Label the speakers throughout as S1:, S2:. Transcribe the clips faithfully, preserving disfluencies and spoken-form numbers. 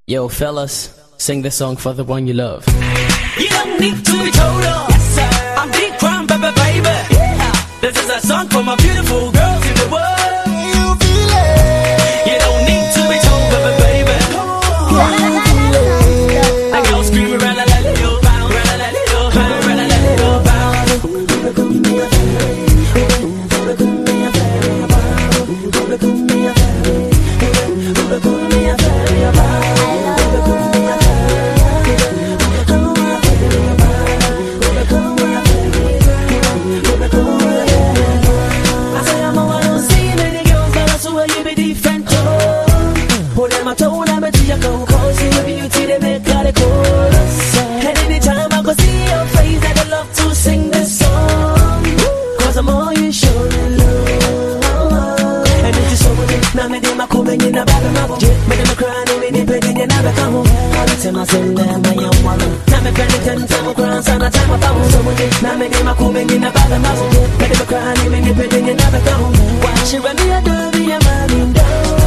S1: Yo, fellas, sing this song for the one you love.
S2: You don't need to be told off. Yes, sir. I'm big crime, baby, baby. Yeah. This is a song for my beautiful girls in the world. You feel it. You don't need to be told, baby, baby. I go screaming, ra la la la yo, bound, ra la la la yo, bound, ra la la la yo, bound. And anytime I go see your face, I'd love to sing this song. Cause I'm all you surely love. And it's so much, now me dem a come in a bag of my book. Me dem a crying, me dem begging, and I come home. All the time I send them my young woman. Now me penny ten time I cry, and I time I found so much. Now me dem a come in a bag of my book. Me dem a crying, me dem begging, and I come home. Watch you when me a do, me a man down.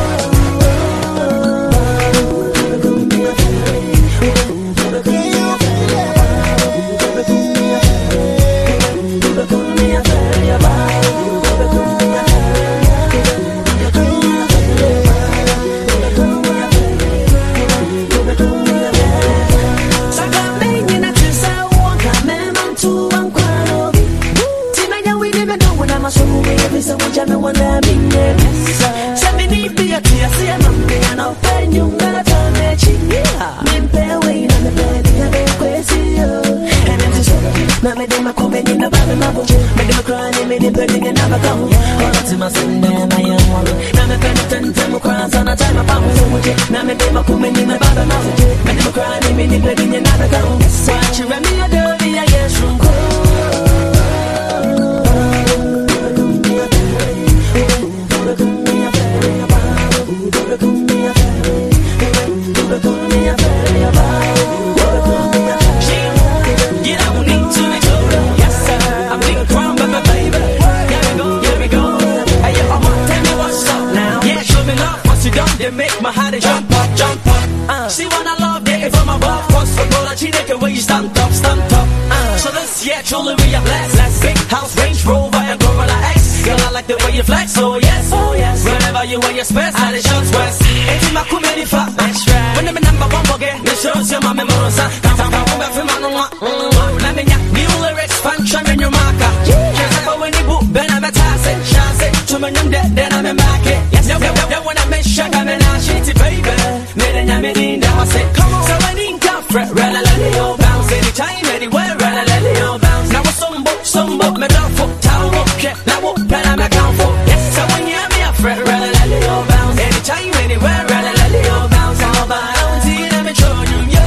S2: They make my heart jump up, jump up. Uh. See when I love getting from above. Cause for all that you take away, you stand up, stand up. Uh. So this year, truly we are blessed. Let's big house, Range Rover, and Corolla X. Girl, I like the way you flex, oh yes, oh yes. Whenever you wear your space, I the shots west. It's my comedy fat, that's right. When I'm number one, forget the shows, your mama, Morosa. Can't talk about who I'm no one. Let me get new lyrics, function in your marker. Can't talk about when you book, Ben, I'm a tassel. Chance it, to me, then I'm a market. Yes, no, no, no, when I miss shit, I'm an shitty baby. Made a name in that I said, come on. So I didn't come fret, rally, let you bounce. Anytime, anywhere, rally, let you bounce. Now some book, some book, me down for town, okay. Now what pen I'm account for. Yes, so when you have me a fret, rally, let you bounce. Anytime, anywhere, rally, let you bounce. How about I don't see them in show you, yo.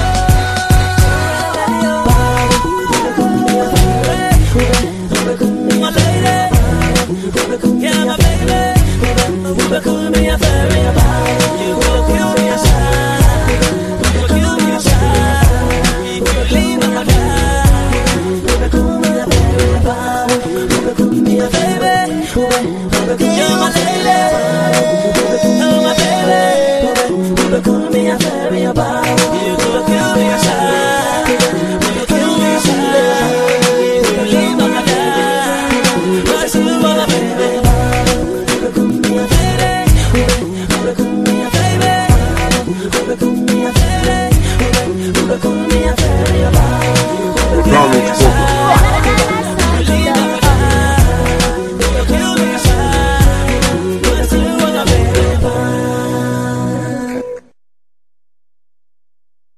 S2: My lady, yeah, my baby. Call me a fairy about you. Will kill me a shine. Will kill me a shine. You will leave my life. Call me a fairy about. Call me a baby. You're my lady. You're my baby. Call me a fairy about.